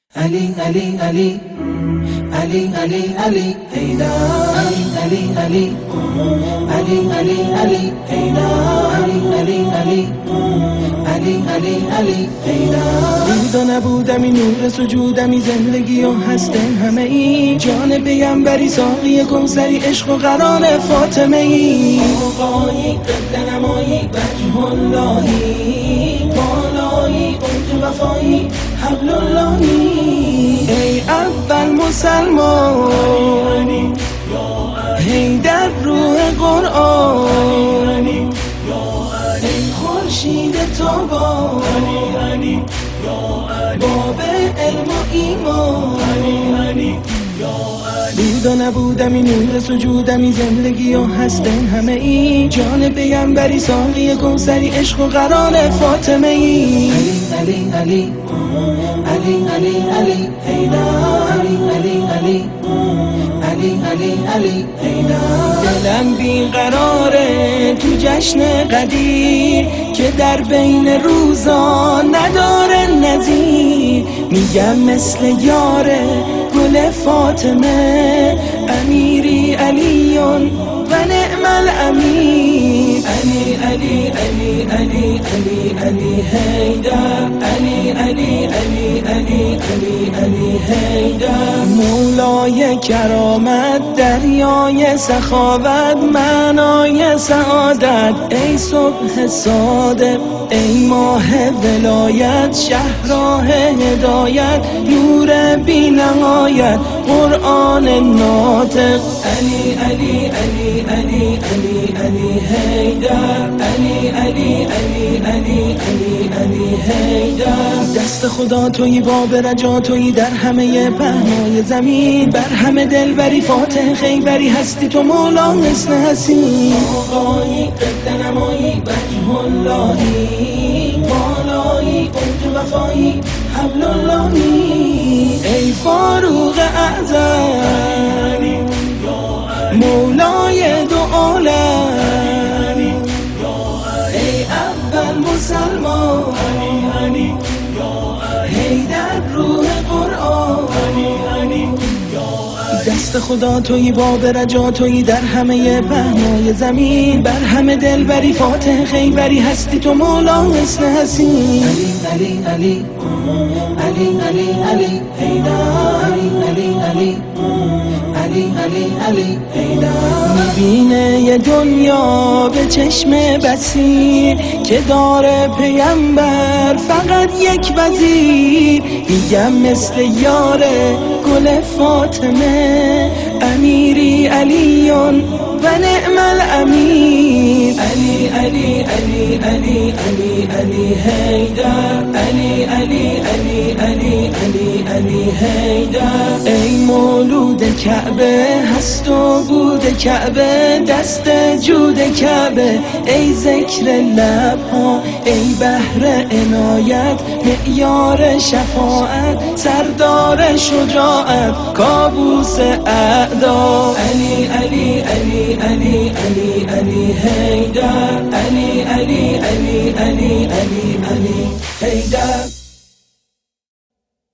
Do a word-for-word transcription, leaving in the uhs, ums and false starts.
Ali, Ali, Ali, Ali, Ali, Ali, hey da, Ali, Ali, Ali, Ali, Ali, Ali, hey da, Ali, Ali, Ali, Ali, Ali, Ali, hey da. بود و نبودمی، نور سجودمی، زندگی و هستن همه ای، جان پیغمبری، ساقی کوثری، عشق و قرار فاطمه ای، آقایی قبل نمایی، وجه اللهی، بالایی قمت وفایی، حبل اللهی. ای اول مسلمان، هی در روح قرآن، ای خورشید تابان، باب علم و ایمان. بود و نبودمی، نور سجودمی، زندگی و هستن همه ای، جان پیغمبری، ساقی کوثری، عشق و قرار فاطمه ای. علی علی علی علی علی ای دا، علی علی علی علی علی علی ای دا. دلم بیقراره تو جشن قدیر که در بین روزا نداره نظیر، میگم مثل یاره گل فاطمه، امیری علیون و نعم الامیر. علی علی علی علی علی علی حیدر، علی علی علی علی علی علی حیدر. مولای کرامت، دریای سخاوت، معنای سعادت، ای صبح صادق، ای ماه ولایت، شهراه هدایت، نور بی نهایت، قرآن ناطق. علی علی علی علی علی علی حیدر، علی علی علی علی علی علی حیدر. دست خدا تویی، باب رجا تویی، در همه پهنای زمین، بر همه دلبری، فاتح خیبری، هستی تو مولا حسن حسین، آقایی قبل نمایی، وجه اللهی، بالایی قمت وفایی، حبل اللهی. ای فاروق اعظم، مولای دو عالم، ای اول مسلمان، هی در روح قرآن. دست خدا تویی، باب رجا تویی، در همه پهنای زمین، بر همه دلبری، فاتح خیبری، هستی تو مولا حسن حسین. علی علی علی علی علی ای دا، علی علی علی علی علی علی ای دا. میبینه یه دنیا به چشم بصیر که داره پیغمبر فقط یک وزیر، میگم مثل یاره گل فاطمه، امیری علیون و نعم الامیر. علی علی علی علی علی علی حیدر، علی علی علی علی علی علی حیدر. ای مولود کعبه، هست و بود کعبه، دست جود کعبه، ای ذکر لبها، ای بحر عنایت، معیار شفاعت، سردار شجاعت، کابوس اعدا. علی علی علی علی علی علی حیدر، علی علی علی علی علی علی حیدر.